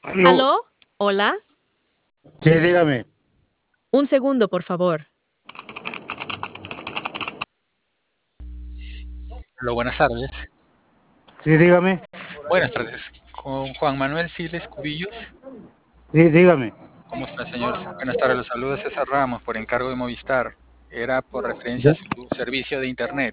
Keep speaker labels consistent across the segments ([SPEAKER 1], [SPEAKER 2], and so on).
[SPEAKER 1] Aló,
[SPEAKER 2] ¿Aló? Hola.
[SPEAKER 1] sí, dígame.
[SPEAKER 2] Un segundo, por favor.
[SPEAKER 3] Hola, buenas tardes.
[SPEAKER 1] Sí, dígame.
[SPEAKER 3] Buenas tardes. Con Juan Manuel Siles Cubillos.
[SPEAKER 1] Sí, dígame.
[SPEAKER 3] ¿Cómo está, señor? Buenas tardes. Los saluda César Ramos por encargo de Movistar. Era por referencia a
[SPEAKER 1] Ya,
[SPEAKER 3] su servicio de Internet.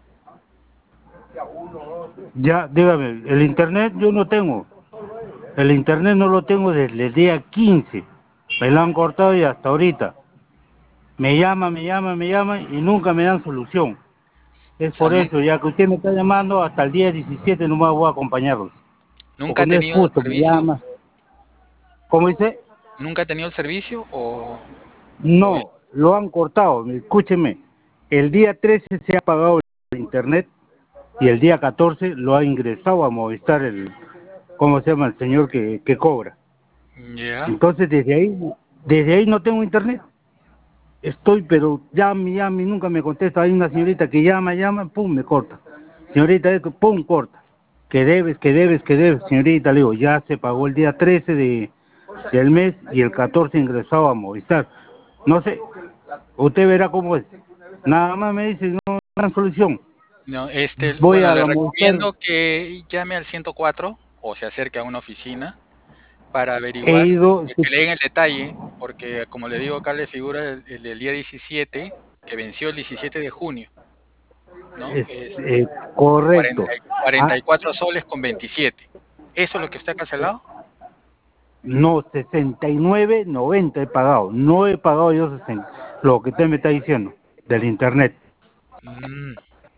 [SPEAKER 1] ya, dígame. El internet yo no tengo. El internet no lo tengo desde el día 15. Me lo han cortado y hasta ahorita. Me llama y nunca me dan solución. Es
[SPEAKER 3] O sea,
[SPEAKER 1] por eso, ya que usted me está llamando, hasta el día 17 nomás voy a acompañarlos.
[SPEAKER 3] ¿nunca
[SPEAKER 1] Porque
[SPEAKER 3] ha
[SPEAKER 1] no es
[SPEAKER 3] tenido el
[SPEAKER 1] justo, me
[SPEAKER 3] servicio?
[SPEAKER 1] llama. ¿Cómo dice?
[SPEAKER 3] ¿Nunca ha tenido el servicio o es-
[SPEAKER 1] No, lo han cortado. Escúcheme. El día 13 se ha pagado el internet y el día 14 lo ha ingresado a Movistar ¿cómo se llama? El señor que cobra.
[SPEAKER 3] ya?
[SPEAKER 1] Entonces desde ahí no tengo internet. Estoy, pero llame, nunca me contesta. Hay una señorita que llama, pum, me corta. Señorita, esto, pum, corta. Que debes, señorita. Le digo, ya se pagó el día 13 del mes y el 14 ingresado a Movistar. No sé, usted verá cómo es. Nada más me dice, no dan solución.
[SPEAKER 3] No,
[SPEAKER 1] Voy
[SPEAKER 3] bueno,
[SPEAKER 1] a
[SPEAKER 3] le
[SPEAKER 1] la Movistar,
[SPEAKER 3] recomiendo que llame al 104 o se acerque a una oficina para
[SPEAKER 1] he
[SPEAKER 3] averiguar,
[SPEAKER 1] ido,
[SPEAKER 3] que le den el detalle, porque como le digo, acá le figura el del día 17, que venció el 17 de junio, ¿no?
[SPEAKER 1] es, correcto.
[SPEAKER 3] 44 soles con 27. ¿Eso es lo que usted ha cancelado?
[SPEAKER 1] No, 69,90 he pagado. No he pagado yo 60, lo que usted me está diciendo, del internet.
[SPEAKER 3] Mm,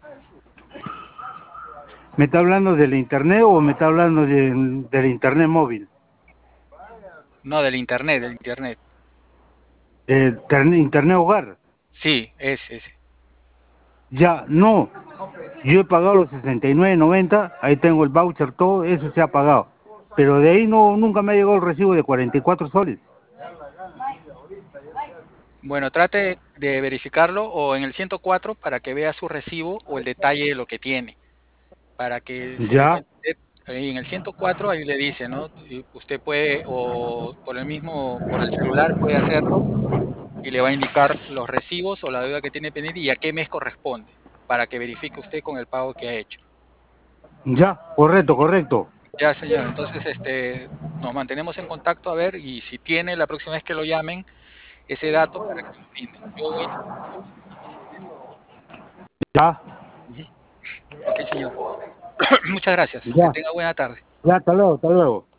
[SPEAKER 1] ¿Me está hablando del internet o me está hablando del internet móvil?
[SPEAKER 3] no, del internet, del internet.
[SPEAKER 1] Internet hogar.
[SPEAKER 3] Sí, ese.
[SPEAKER 1] Ya, no. Yo he pagado los 69,90, ahí tengo el voucher, todo eso se ha pagado. Pero de ahí no, nunca me ha llegado el recibo de 44 soles.
[SPEAKER 3] Bueno, trate de verificarlo o en el 104 para que vea su recibo o el detalle de lo que tiene, para que se dé
[SPEAKER 1] Ya,
[SPEAKER 3] cuenta. Ahí en el 104 ahí le dice, ¿no? Y usted puede, o por el celular puede hacerlo y le va a indicar los recibos o la deuda que tiene pendiente y a qué mes corresponde, para que verifique usted con el pago que ha hecho.
[SPEAKER 1] ya, correcto, correcto.
[SPEAKER 3] Ya, señor. Entonces, nos mantenemos en contacto a ver y si tiene la próxima vez que lo llamen ese dato para que lo brinde. Yo voy a estar pendiente.
[SPEAKER 1] Ya,
[SPEAKER 3] Ujú. Ok, señor. Muchas gracias. Que
[SPEAKER 1] ya,
[SPEAKER 3] tenga buena tarde.
[SPEAKER 1] ya, hasta luego, hasta luego.